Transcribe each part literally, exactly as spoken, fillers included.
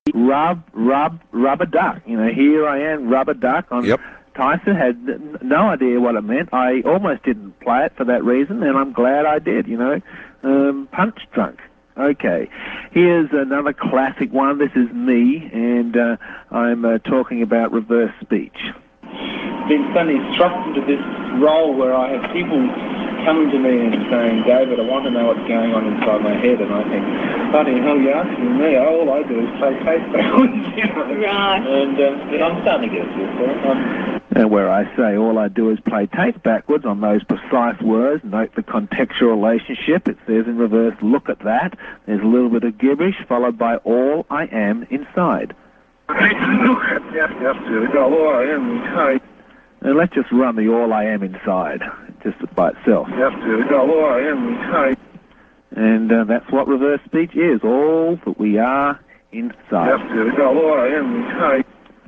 Rub, rub, rubber duck. You know, here I am, rubber duck. On Yep. Tyson had no idea what it meant. I almost didn't play it for that reason, and I'm glad I did, you know. Um, punch drunk. Okay. Here's another classic one. This is me, and uh, I'm uh, talking about reverse speech. Been suddenly thrust into this role where I have people coming to me and saying, David, I want to know what's going on inside my head, and I think, bloody hell, you're asking me, all I do is play tape backwards, you know. Right. And um, I'm starting to get used to it. Um, And where I say all I do is play tape backwards on those precise words, note the contextual relationship. It says in reverse, look at that. There's a little bit of gibberish followed by all I am inside. look at yes, yes, all I am inside. And let's just run the all I am inside, just by itself. Yes, all I am inside. And uh, that's what reverse speech is, all that we are inside. Yes, all I am inside.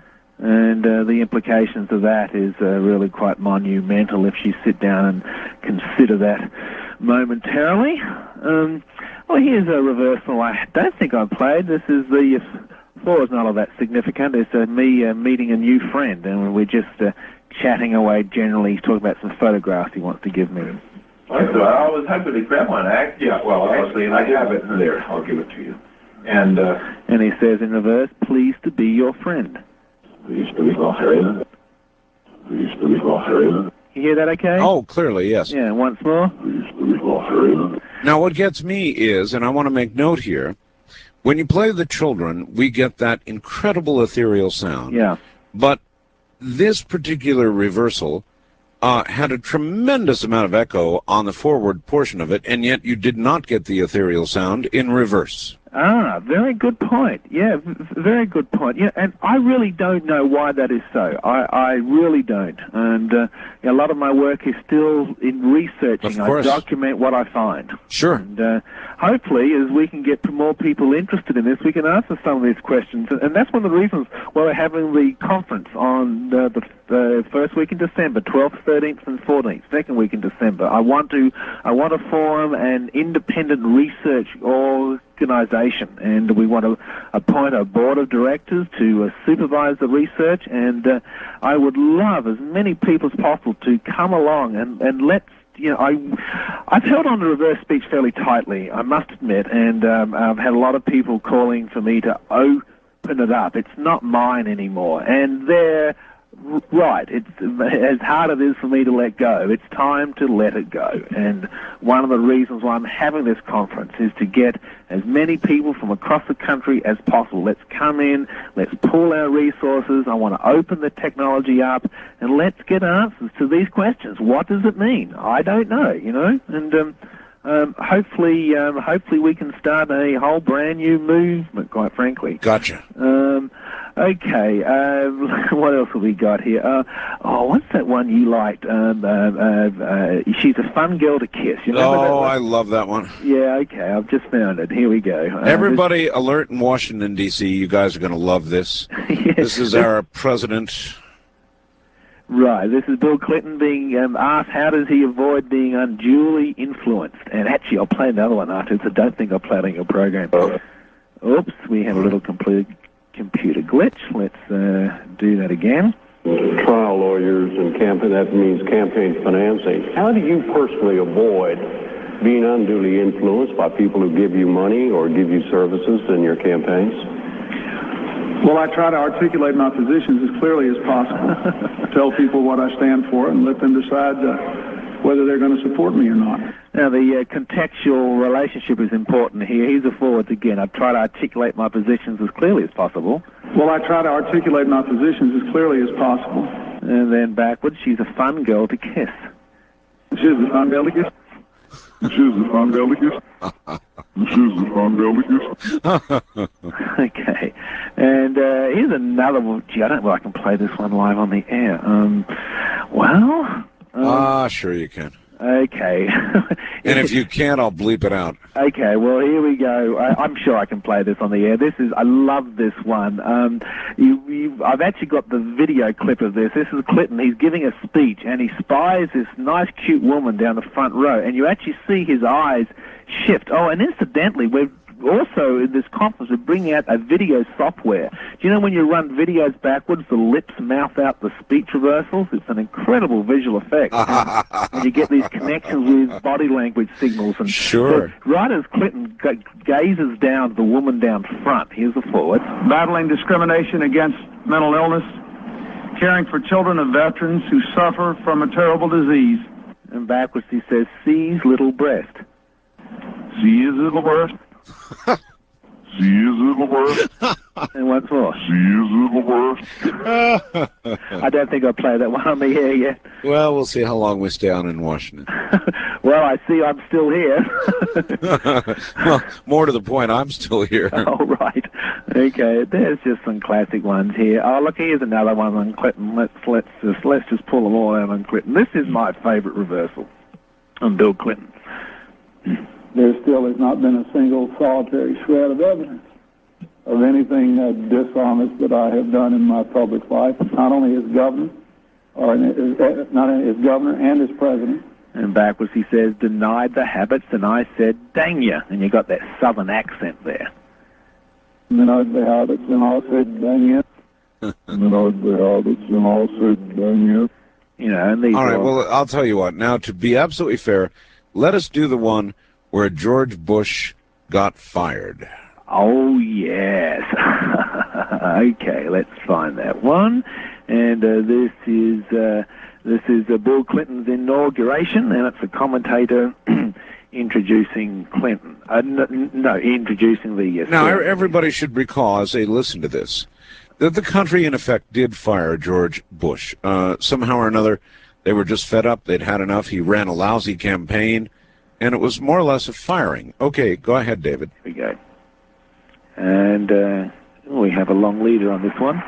And uh, the implications of that is uh, really quite monumental if you sit down and consider that momentarily. Um, well, here's a reversal I don't think I played. This is the floor is not all that significant. It's uh, me uh, meeting a new friend, and we're just uh, chatting away generally. He's talking about some photographs he wants to give me. I was happy to grab one. I, yeah, well, actually, I have it there. I'll give it to you. And uh, and he says in reverse, pleased to be your friend. Pleased to be your friend. Pleased to be your friend. You hear that okay? Oh, clearly, yes. Yeah, once more. Pleased to be your friend. Now, what gets me is, and I want to make note here, when you play the children, we get that incredible ethereal sound. Yeah. But this particular reversal uh, had a tremendous amount of echo on the forward portion of it, and yet you did not get the ethereal sound in reverse. Ah, very good point. Yeah, v very good point. Yeah, and I really don't know why that is so. I, I really don't. And uh, a lot of my work is still in researching. Of course. I document what I find. Sure. And uh, hopefully, as we can get more people interested in this, we can answer some of these questions. And that's one of the reasons why we're having the conference on uh, the uh, first week in December, twelfth, thirteenth, and fourteenth, second week in December. I want to, I want to form an independent research organization, and we want to appoint a board of directors to uh, supervise the research, and uh, I would love as many people as possible to come along and, and let's, you know, I, I've held on to reverse speech fairly tightly, I must admit, and um, I've had a lot of people calling for me to open it up. It's not mine anymore, and they're right. It's as hard as it is for me to let go. It's time to let it go. And one of the reasons why I'm having this conference is to get as many people from across the country as possible. Let's come in, let's pool our resources. I want to open the technology up, and let's get answers to these questions. What does it mean? I don't know, you know? And um, um, hopefully, um, hopefully we can start a whole brand new movement, quite frankly. Gotcha. Um, Okay, uh, what else have we got here? Uh, oh, what's that one you liked? Um, uh, uh, uh, she's a fun girl to kiss. You remember that Oh, one? I love that one. Yeah, okay, I've just found it. Here we go. Uh, Everybody alert in Washington, D C You guys are going to love this. yeah, This is our president. Right, this is Bill Clinton being um, asked how does he avoid being unduly influenced. And actually, I'll play another one afterwards. I don't think I'll play it on your program. Oops, we have a little complete computer glitch. Let's uh, do that again. Trial lawyers and campaign, that means campaign financing. How do you personally avoid being unduly influenced by people who give you money or give you services in your campaigns? Well, I try to articulate my positions as clearly as possible. Tell people what I stand for and let them decide uh, whether they're going to support me or not. Now, the uh, contextual relationship is important here. Here's the forwards again. I try to articulate my positions as clearly as possible. Well, I try to articulate my positions as clearly as possible. And then backwards, she's a fun girl to kiss. She's a fun girl to kiss. She's a fun girl to kiss. She's a fun girl to kiss. Okay. And uh, here's another one. Gee, I don't know if I can play this one live on the air. Um, well... Um, Ah, sure you can. Okay. And if you can't, I'll bleep it out. Okay, well, here we go. I, I'm sure I can play this on the air. This is, I love this one. Um, you, you, I've actually got the video clip of this. This is Clinton. He's giving a speech, and he spies this nice, cute woman down the front row, and you actually see his eyes shift. Oh, and incidentally, we've also in this conference we're bringing out a video software. Do you know when you run videos backwards, the lips mouth out the speech reversals? It's an incredible visual effect. And you get these connections with body language signals. And sure. So right as Clinton g- gazes down at the woman down front, here's the forward. Battling discrimination against mental illness, caring for children of veterans who suffer from a terrible disease. And backwards he says, C's little breast. C's little breast. C's little breast. And once more. C's little breast. I don't think I'll play that one on the air yet. Well, we'll see how long we stay on in Washington. Well, I see I'm still here. Well, more to the point, I'm still here. Oh, right. Okay, there's just some classic ones here. Oh, look, here's another one on Clinton. Let's let's just let's just pull them all out on Clinton. This is my favorite reversal on Bill Clinton. There still has not been a single solitary shred of evidence of anything uh, dishonest that I have done in my public life, not only as governor, or uh, not only as governor and as president. And backwards he says, denied the habits, and I said, dang ya. And you got that southern accent there. Denied the habits, and I said, dang ya. Denied the habits, and I said, dang ya. You know, and these All right, are, well, I'll tell you what. Now, to be absolutely fair, let us do the one where George Bush got fired. Oh, yes. Okay, let's find that one. And uh, this is uh, this is uh, Bill Clinton's inauguration, and it's a commentator introducing Clinton. Uh, no, no, introducing the... Uh, now, everybody should recall, as they listen to this, that the country, in effect, did fire George Bush. Uh, somehow or another, they were just fed up. They'd had enough. He ran a lousy campaign, and it was more or less a firing. Okay, go ahead, David. Here we go. And uh, we have a long leader on this one.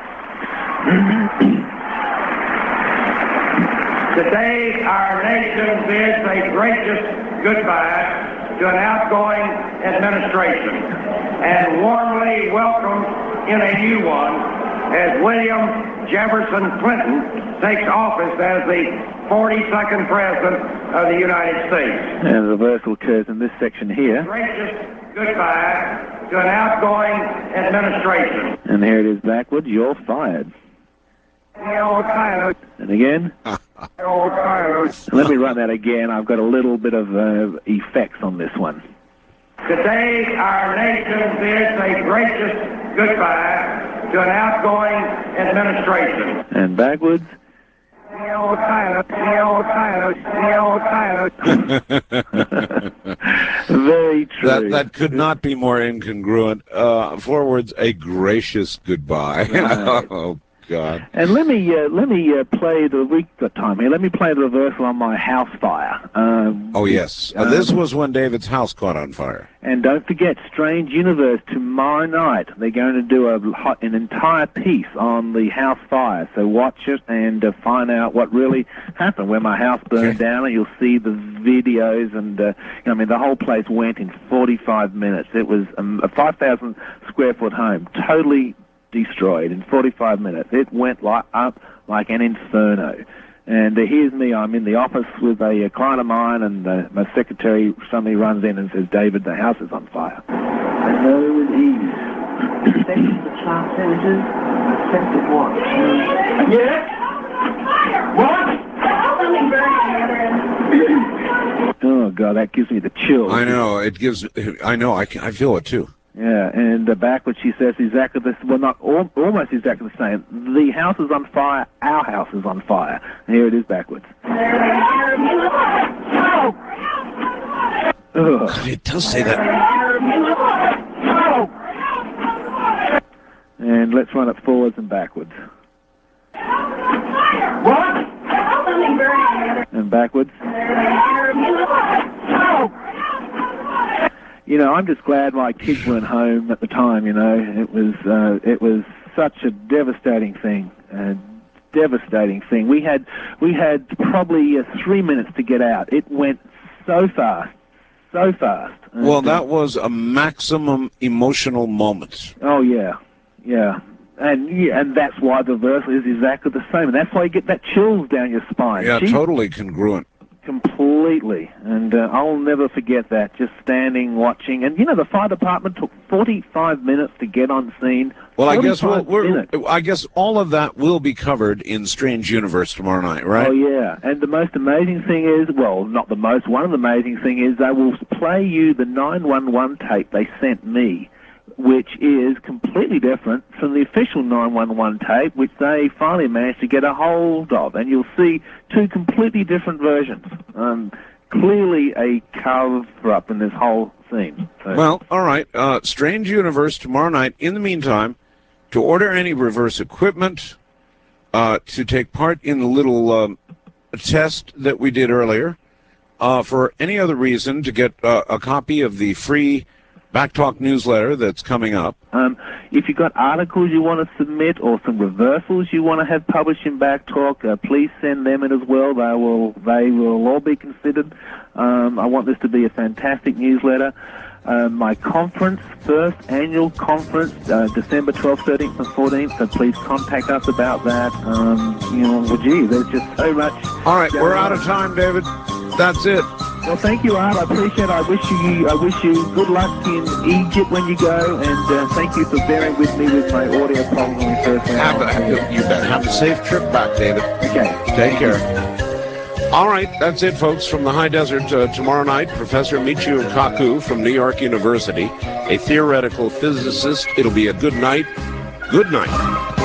Today, our nation bids a gracious goodbye to an outgoing administration and warmly welcomes in a new one as William Jefferson Clinton takes office as the forty-second President of the United States. And the reversal occurs in this section here. Gracious goodbye to an outgoing administration. And here it is backwards. You're fired. And again. Let me run that again. I've got a little bit of uh, effects on this one. Today, our nation bids a gracious goodbye to an outgoing administration. And backwards. Very true. That, that could not be more incongruent. Uh, forwards, a gracious goodbye. Right. Oh, God. And let me uh, let me uh, play the week the time here. Let me play the reversal on my house fire. Um, Oh, yes. Uh, um, this was when David's house caught on fire. And don't forget, Strange Universe tomorrow night. They're going to do a hot, an entire piece on the house fire. So watch it and uh, find out what really happened when my house burned Okay. down. And you'll see the videos. And uh, I mean, the whole place went in forty-five minutes. It was um, a five thousand square foot home, totally destroyed in forty-five minutes. It went like up like an inferno. And uh, here's me. I'm in the office with a, a client of mine, and uh, my secretary suddenly runs in and says, "David, the house is on fire." Hello with ease. Accepted the child sentences. Accepted what? Yes? What? Oh God, that gives me the chills. I know. It gives... I know. I, can, I feel it, too. Yeah, and uh, backwards she says exactly this. Well, not al- almost exactly the same. The house is on fire. Our house is on fire. And here it is backwards. Ugh. It does say that. And let's run it forwards and backwards. What? And backwards. You know, I'm just glad my kids weren't home at the time. You know, it was uh, it was such a devastating thing, a devastating thing. We had we had probably uh, three minutes to get out. It went so fast, so fast. Well, And, that uh, was a maximum emotional moment. Oh yeah, yeah. And yeah, and that's why the verse is exactly the same. And that's why you get that chills down your spine. Yeah, She- totally congruent. Completely, and uh, I'll never forget that, just standing, watching. And, you know, the fire department took forty-five minutes to get on scene. Well, I guess we'll, we're, minutes. I guess all of that will be covered in Strange Universe tomorrow night, right? Oh, yeah, and the most amazing thing is, well, not the most, one of the amazing thing is they will play you the nine one one tape they sent me, which is completely different from the official nine one one tape, which they finally managed to get a hold of. And you'll see two completely different versions. Um, clearly a cover-up in this whole scene. So. Well, all right. Uh, Strange Universe tomorrow night. In the meantime, to order any reverse equipment, uh, to take part in the little um, test that we did earlier, uh, for any other reason, to get uh, a copy of the free Backtalk newsletter that's coming up. Um, if you've got articles you want to submit or some reversals you want to have published in Backtalk, uh, please send them in as well. They will they will all be considered. Um, I want this to be a fantastic newsletter. Uh, my conference, first annual conference, uh, December twelfth, thirteenth, and fourteenth, so please contact us about that. Um, you know, well, gee, there's just so much. All right, we're out of time, David. That's it. Well, thank you, Art. I appreciate it. I wish you, I wish you good luck in Egypt when you go, and uh, thank you for bearing with me with my audio problem when we first went Have on. a, you bet. Have a safe trip back, David. Okay. Take care. All right, that's it, folks. From the high desert uh, tomorrow night, Professor Michio Kaku from New York University, a theoretical physicist. It'll be a good night. Good night.